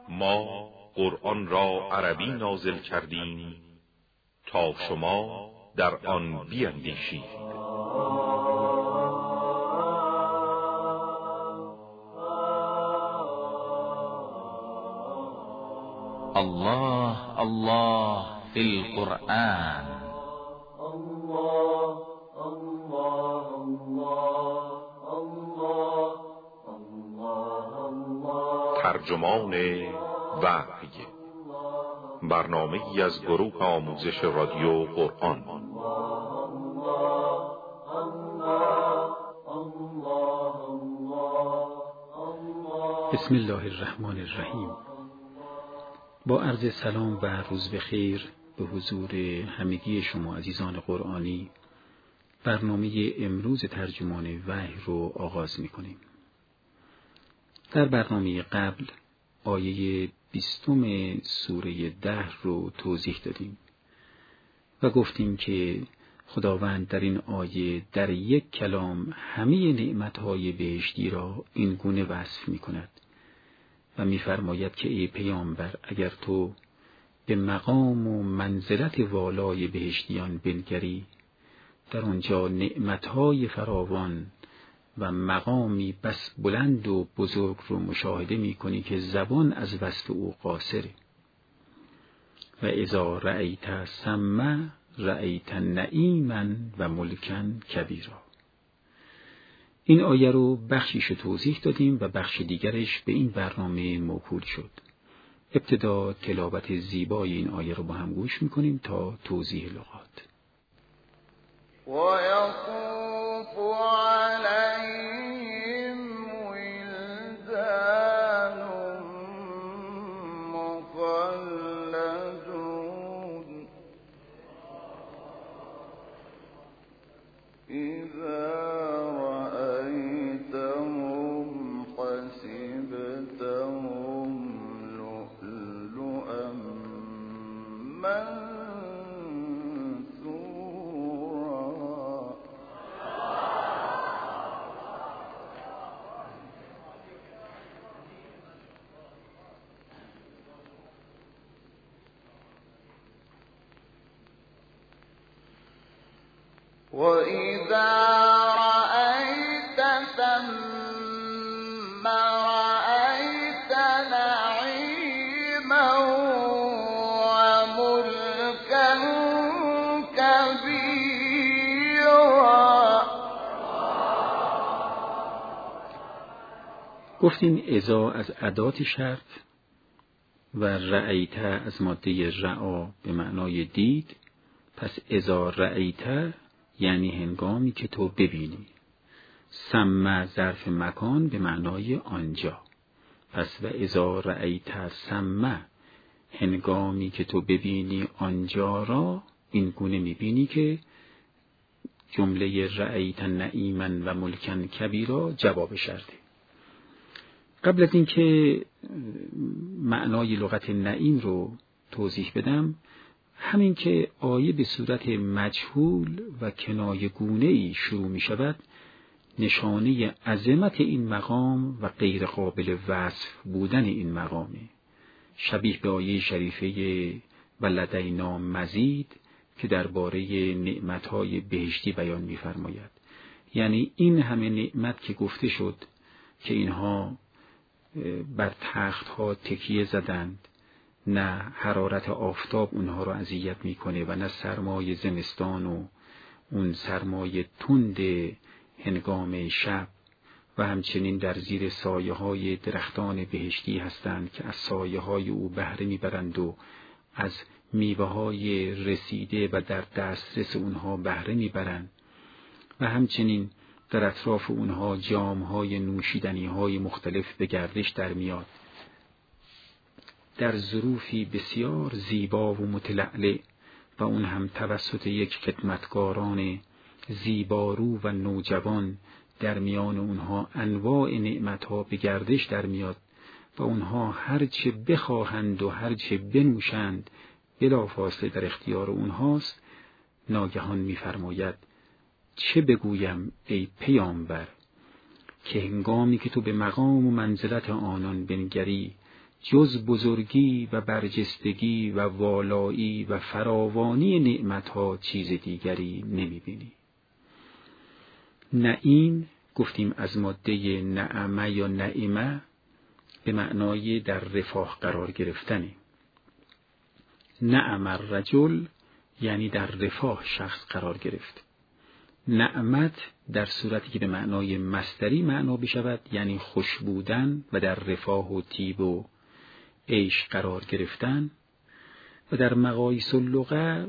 ما قرآن را عربی نازل کردیم تا شما در آن بیندیشید. الله الله فی القرآن. الله الله الله الله. ترجمان وحی، برنامه‌ای از گروه آموزش رادیو قرآن. بسم الله الرحمن الرحیم. با عرض سلام و روز بخیر به حضور همگی شما عزیزان قرآنی، برنامه امروز ترجمان وحی رو آغاز می‌کنیم. در برنامه قبل آیه 20 سوره دهر رو توضیح دادیم و گفتیم که خداوند در این آیه در یک کلام همه نعمت‌های بهشتی را این گونه وصف می‌کند و می‌فرماید که ای پیامبر، اگر تو به مقام و منزلت والای بهشتیان بنگری، در آنجا نعمت‌های فراوان و مقامی بس بلند و بزرگ رو مشاهده می‌کنی که زبان از وصف او قاصره. و اذا رأیت ثم رأیت نعیما و ملکا کبیرا. این آیه رو بخشیش توضیح دادیم و بخش دیگرش به این برنامه موکول شد. ابتدا تلاوت زیبای این آیه رو با هم گوش می‌کنیم تا توضیح لغات. وَيَطُوفُ عَلَيْهِمْ وِلْدَانٌ مُّخَلَّدُونَ إِذَا رَأَيْتَهُمْ حَسِبْتَهُمْ لُؤْلُؤًا منثورا. وَإِذَا رَأَيْتَ ثَمَّ رَأَيْتَ نَعِيمًا وَمُلْكًا كَبِيرًا. گفتیم اذا از ادات شرط و رأیت از ماده رعا به معنای دید. پس اذا رأیت یعنی هنگامی که تو ببینی. ثم ظرف مکان به معنای آنجا. پس و اذا رأیت ثم، هنگامی که تو ببینی آنجا را، این گونه میبینی که جمله رأیت نعیما و ملکا کبیرا جواب شرطه. قبل از اینکه معنای لغت نعیم رو توضیح بدم، همین که آیه به صورت مجهول و کنایه‌گونه‌ای شروع می شود، نشانه عظمت این مقام و غیر قابل وصف بودن این مقامه. شبیه به آیه شریفه ولدینا مزید که درباره نعمت‌های بهشتی بیان می‌فرماید. یعنی این همه نعمت که گفته شد که اینها بر تخت‌ها تکیه زدند، نه حرارت آفتاب اونها را اذیت میکنه و نه سرمای زمستان و اون سرمای تند هنگام شب، و همچنین در زیر سایه های درختان بهشتی هستند که از سایه های او بهره میبرند و از میوه های رسیده و در دسترس اونها بهره میبرند، و همچنین در اطراف اونها جام های نوشیدنی های مختلف به گردش در میاد در ظروفی بسیار زیبا و متلألئ، و اون هم توسط یک خدمتگاران زیبارو و نوجوان. در میان اونها انواع نعمتها به گردش در میاد و اونها هرچه بخواهند و هرچه بنوشند بلافاصله در اختیار اونهاست. ناگهان می‌فرماید چه بگویم ای پیامبر، که هنگامی که تو به مقام و منزلت آنان بنگری، جز بزرگی و برجستگی و والایی و فراوانی نعمتها چیز دیگری نمی‌بینی. نعیم گفتیم از ماده نعمه یا نعیمه به معنای در رفاه قرار گرفتنه. نعم الرجل یعنی در رفاه شخص قرار گرفت. نعمت در صورتی که به معنای مصدری معنا بشود یعنی خوش بودن و در رفاه و طیب و عیش قرار گرفتن، و در مقاییس اللغه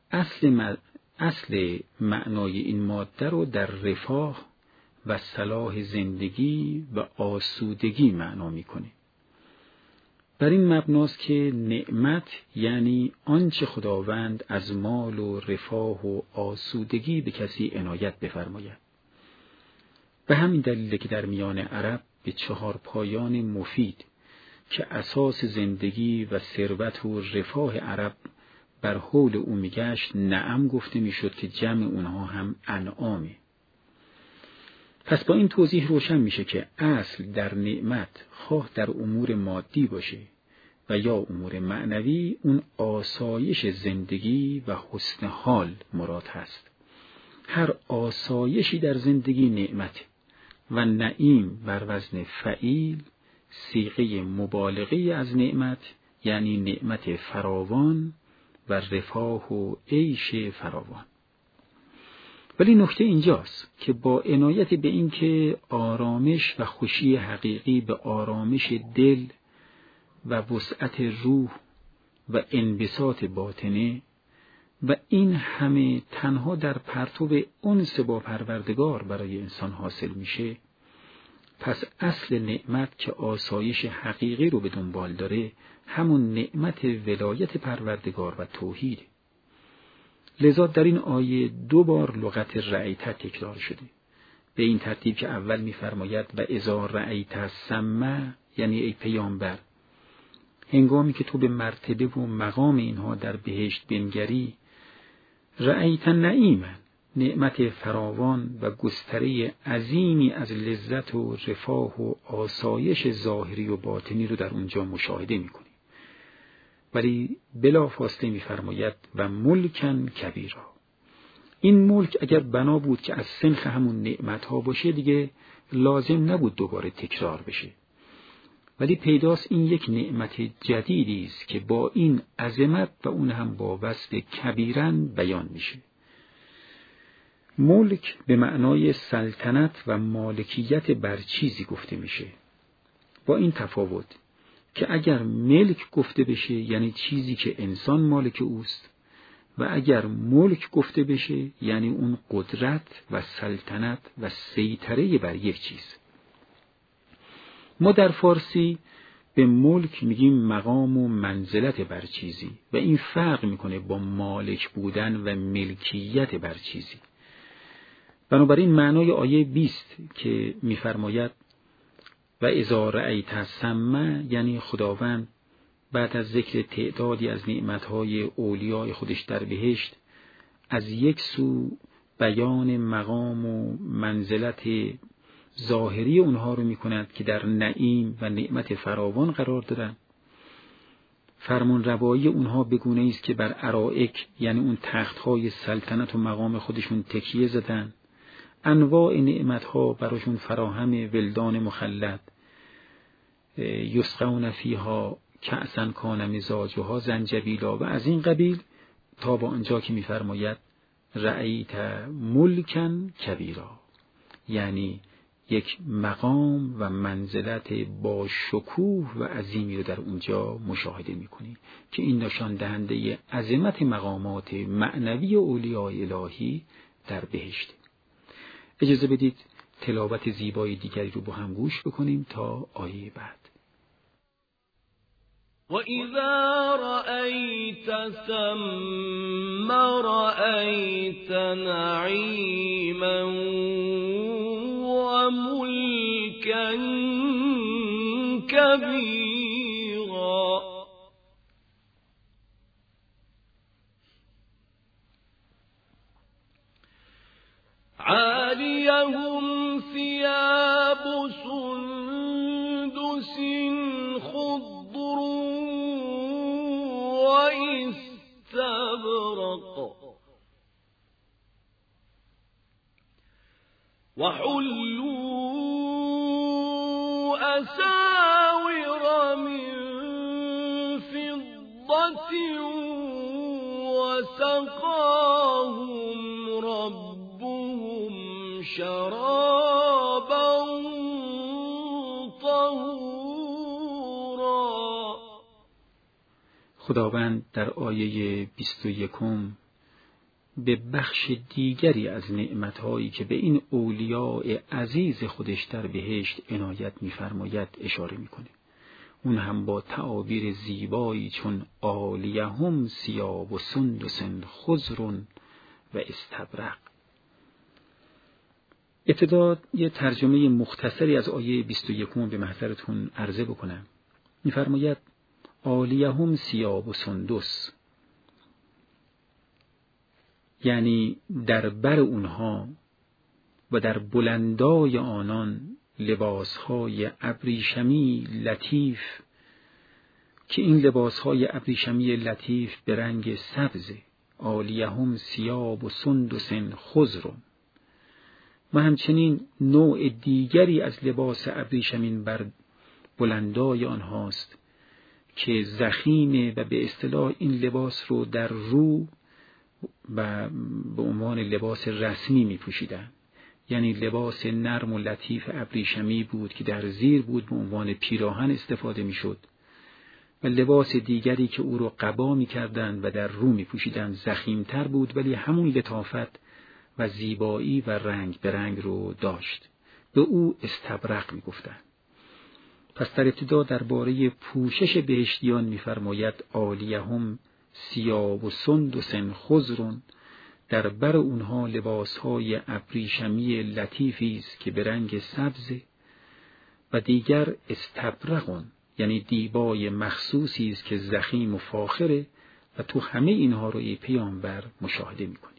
اصل معنای این ماده رو در رفاه و صلاح زندگی و آسودگی معنا میکنه. بر این مبناست که نعمت یعنی آنچه خداوند از مال و رفاه و آسودگی به کسی عنایت بفرماید. به همین دلیل که در میان عرب به 4 پایان مفید که اساس زندگی و ثروت و رفاه عرب بر حول او میگشت نعم گفته میشد که جمع اونها هم انعامه. پس با این توضیح روشن میشه که اصل در نعمت خواه در امور مادی باشه و یا امور معنوی اون آسایش زندگی و حسن حال مراد هست. هر آسایشی در زندگی نعمت و نعیم بر وزن فعیل صیغه مبالغه از نعمت یعنی نعمت فراوان و رفاه و عیش فراوان. ولی نکته اینجاست که با عنایت به این که آرامش و خوشی حقیقی به آرامش دل و وسعت روح و انبساط باطنه و این همه تنها در پرتو انس با پروردگار برای انسان حاصل میشه، پس اصل نعمت که آسایش حقیقی رو به دنبال داره همون نعمت ولایت پروردگار و توحید. لذا در این آیه 2 بار لغت رأیت تکرار شده، به این ترتیب که اول می‌فرماید و اذا رأیت ثم، یعنی ای پیامبر هنگامی که تو به مرتبه و مقام اینها در بهشت بنگری، رأیت نعیما، نعمت فراوان و گستره عظیمی از لذت و رفاه و آسایش ظاهری و باطنی رو در اونجا مشاهده می‌کنی. ولی بلافاصله می‌فرماید و ملکن کبیرا. این ملک اگر بنا بود که از سنخ همون نعمت‌ها باشه دیگه لازم نبود دوباره تکرار بشه. ولی پیداست این یک نعمت جدیدی است که با این عظمت و اون هم با وصف کبیرن بیان میشه. ملک به معنای سلطنت و مالکیت بر چیزی گفته میشه، با این تفاوت که اگر ملک گفته بشه یعنی چیزی که انسان مالک اوست، و اگر ملک گفته بشه یعنی اون قدرت و سلطنت و سیطره بر یک چیز. ما در فارسی به ملک میگیم مقام و منزلت بر چیزی و این فرق میکنه با مالک بودن و ملکیت بر چیزی. بنابراین معنای آیه 20 که میفرماید و اذا رأیت ثم، یعنی خداوند بعد از ذکر تعدادی از نعمتهای اولیای خودش در بهشت از یک سو بیان مقام و منزلت ظاهری اونها رو میکند که در نعیم و نعمت فراوان قرار دادن. فرمان روایی اونها بگونه است که بر ارائک یعنی اون تختهای سلطنت و مقام خودشون تکیه زدن. انواع نعمتها براشون فراهم ولدان مخلد، یسقون فیها کأسا کان مزاجها زنجبیلا و از این قبیل تا با آنجا که میفرماید رأیت ملکن کبیرا، یعنی یک مقام و منزلت با شکوه و عظیمی رو در اونجا مشاهده میکنی که این نشان دهنده عظمت مقامات معنوی اولیای الهی در بهشت. اجازه بدید تلاوت زیبای دیگری رو با هم گوش بکنیم تا آیه بعد. وَإِذَا رَأَيْتَ ثَمَّ رَأَيْتَ نَعِيمًا وَمُلْكًا كَبِيرًا. عَالِيَهُمْ ثِيَابُ سُندُسٍ خُضْرٍ استبرق وحلوا أساور من فضة وسقاهم ربهم شرابا طهورا. خداوند در آیه 21 به بخش دیگری از نعمتهایی که به این اولیاء عزیز خودش در بهشت عنایت می‌فرماید اشاره می‌کنه. اون هم با تعابیر زیبایی چون عالیهم ثیاب سندس خضر و استبرق. ابتدا یه ترجمه مختصری از آیه 21 به محضرتون عرضه بکنم. می‌فرماید عالیهم ثیاب سندس، یعنی در بر اونها و در بلندای آنان لباسهای ابریشمی لطیف که این لباسهای ابریشمی لطیف به رنگ سبز، عالیهم ثیاب سندس خضر، و همچنین نوع دیگری از لباس ابریشمین بر بلندای آنهاست که ضخیمه و به اصطلاح این لباس رو در رو و به عنوان لباس رسمی می پوشیدن. یعنی لباس نرم و لطیف ابریشمی بود که در زیر بود به عنوان پیراهن استفاده می شد، و لباس دیگری که او رو قبا می کردن و در رو می پوشیدن ضخیم‌تر بود ولی همون لطافت و زیبایی و رنگ به رنگ رو داشت. به او استبرق می گفتن. پس در ابتدا درباره پوشش بهشتیان می فرماید عالیهم ثیاب سندس خضر، در بر اونها لباسهای ابریشمی لطیفی است که به رنگ سبز، و دیگر استبرق، یعنی دیبای مخصوصی است که ضخیم و فاخره و تو همه اینها رو ای پیامبر مشاهده می‌کنی.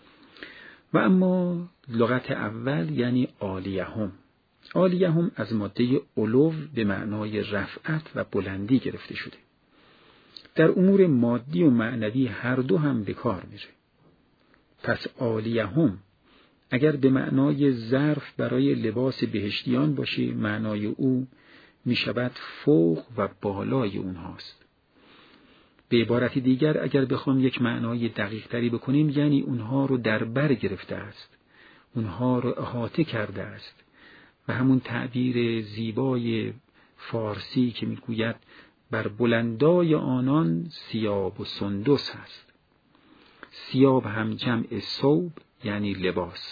و اما لغت اول یعنی عالیهم. عالیهم از ماده علو به معنای رفعت و بلندی گرفته شده. در امور مادی و معنوی هر دو هم به کار میره. پس عالیهم اگر به معنای ظرف برای لباس بهشتیان باشه، معنای او میشود فوق و بالای اونهاست. به عبارت دیگر اگر بخوام یک معنای دقیق تری بکنیم، یعنی اونها رو در بر گرفته است، اونها رو احاطه کرده است، و همون تعبیر زیبای فارسی که میگوید بر بلندای آنان ثیاب و سندس هست. ثیاب هم جمع ثوب یعنی لباس.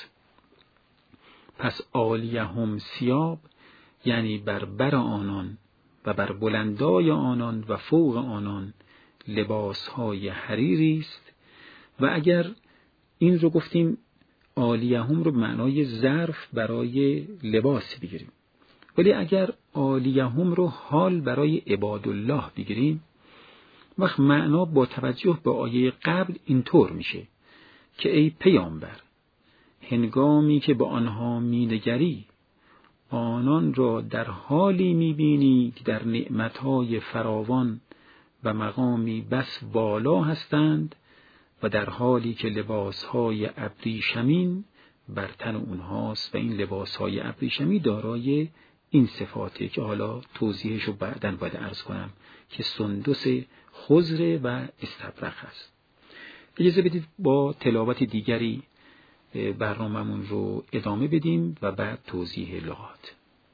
پس عالیهم ثیاب یعنی بر آنان و بر بلندای آنان و فوق آنان لباسهای حریری است. و اگر این رو گفتیم عالیهم رو به معنای ظرف برای لباس بگیریم، ولی اگر عالیهم رو حال برای عبادالله بگیریم، وقت معنا با توجه به آیه قبل اینطور میشه که ای پیامبر، هنگامی که به آنها مینگری آنان را در حالی میبینی که در نعمتهای فراوان و مقامی بس والا هستند، و در حالی که لباسهای ابریشمین بر تن اونهاست، و این لباسهای ابریشمی دارای این صفاته که حالا توضیحشو بعداً باید عرض کنم که سندس خضر و استبرق هست. اجازه بدید با تلاوت دیگری برنامه‌مون رو ادامه بدیم و بعد توضیح لغات.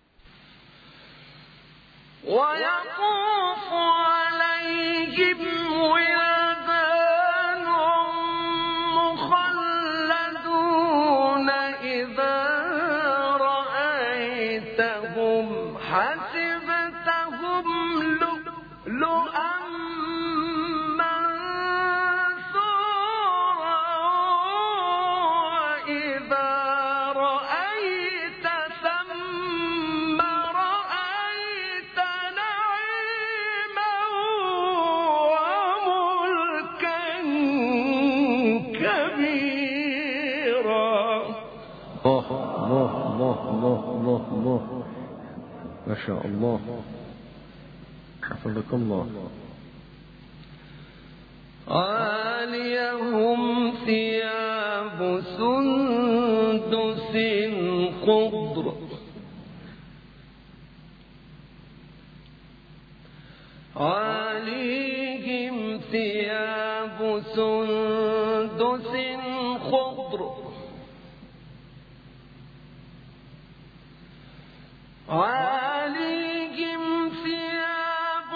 وَيَطُوفُ عَلَيْهِمْ وِلْدَانٌ مُّخَلَّدُونَ إِذَا رَأَيْتَهُمْ حَسِبْتَهُمْ لُؤْلُؤًا الله ما شاء الله حفظك الله. عاليهم ثياب سندس خضر عليهم ثياب سندس خضر عليهم ثياب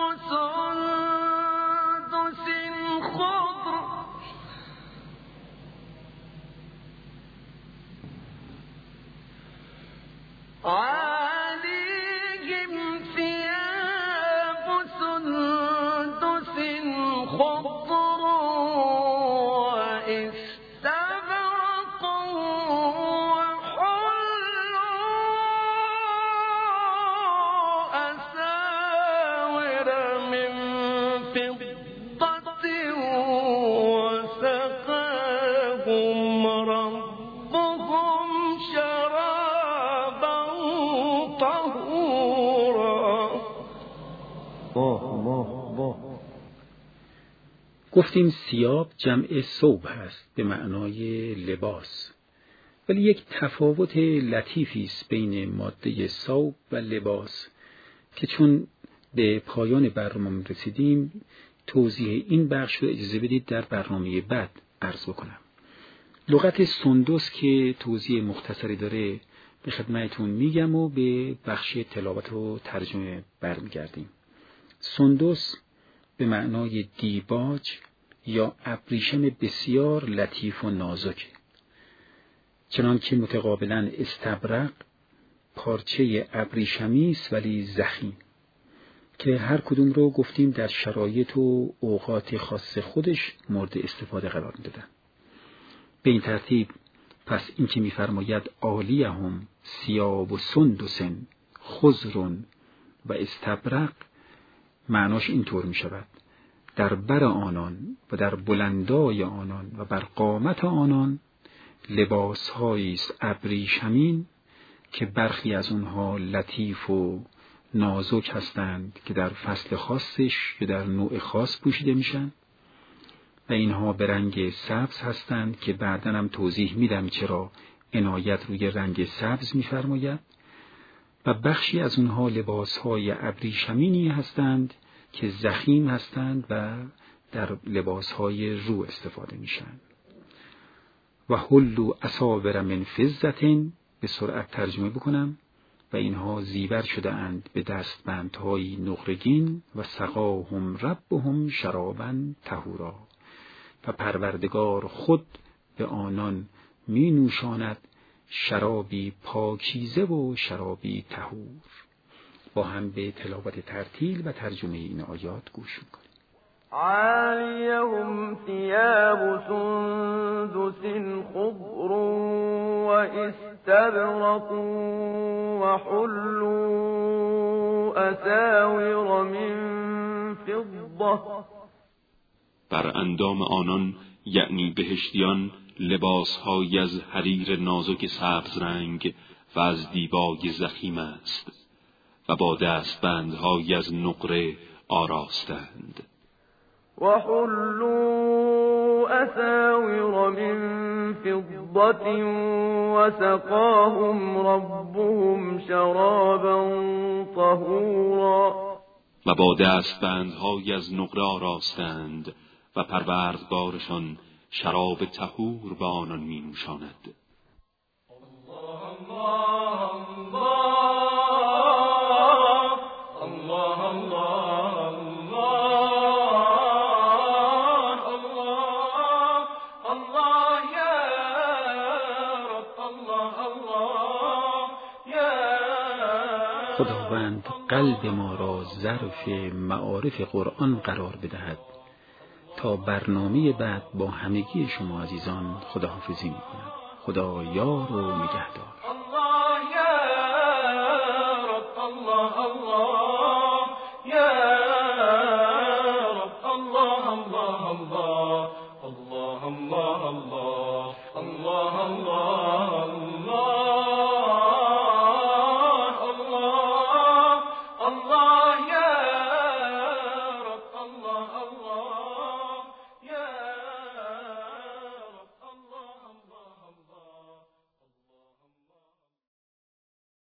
سندس خضر عليهم ثياب سندس خضر واستبرق وحلوا أساور من فضة وسقاهم ربهم شرابا طهورا. گفتیم ثیاب جمع ثوب هست به معنای لباس، ولی یک تفاوت لطیفی است بین ماده ثوب و لباس که چون به پایان برنامه رسیدیم توضیح این بخش رو اجازه بدید در برنامه بعد عرض بکنم. لغت سندس که توضیح مختصری داره به خدمتتون میگم و به بخش تلاوت و ترجمه برمیگردیم. سندس به معنای دیباج یا ابریشم بسیار لطیف و نازک، چنانکه متقابلا استبرق پارچه ابریشمی است ولی ضخیم که هر کدوم رو گفتیم در شرایط و اوقات خاص خودش مورد استفاده قرار میدادن. به این ترتیب پس این که می‌فرماید عالیهم ثیاب سندس خضر و استبرق، معناش اینطور می شود: در بر آنان و در بلندای آنان و بر قامت آنان لباس‌هایی است ابریشمین که برخی از اونها لطیف و نازک هستند که در فصل خاصش یا در نوع خاص پوشیده میشن و اینها به رنگ سبز هستند که بعداً هم توضیح میدم چرا عنایت روی رنگ سبز می‌فرماید، و بخشی از اونها لباس‌های ابریشمینی هستند که ضخیم هستند و در لباس‌های رو استفاده میشن. و حلوا اساور من فضة، به سرعت ترجمه بکنم، و اینها زیور شده اند به دستبندهای نقرگین و سقاهم ربهم شرابا طهورا، و پروردگار خود به آنان می نوشاند شرابی پاکیزه و شرابی طهور. با هم به تلاوت ترتیل و ترجمه این آیات گوش کنیم. عاليهم ثياب سندس خضر واستبرق وحلوا أساور من فضة. بر اندام آنان یعنی بهشتیان لباس‌های از حریر نازک سبز رنگ و از دیبای ضخیم است و با دستبندهای از نقره آراستند. وحلوا أساور من فضة وسقاهم ربهم شرابا طهورا. و با دستبندهای از نقره آراستند و پروردگارشان شراب طهور به آنان می نوشاند. خداوند قلب ما را ظرف معارف قرآن قرار بدهد. تا برنامه بعد با همگی شما عزیزان خداحافظی می‌کنم. خدا یار و نگهدار. الله یا رب، الله الله یا رب، الله الله الله الله الله الله الله الله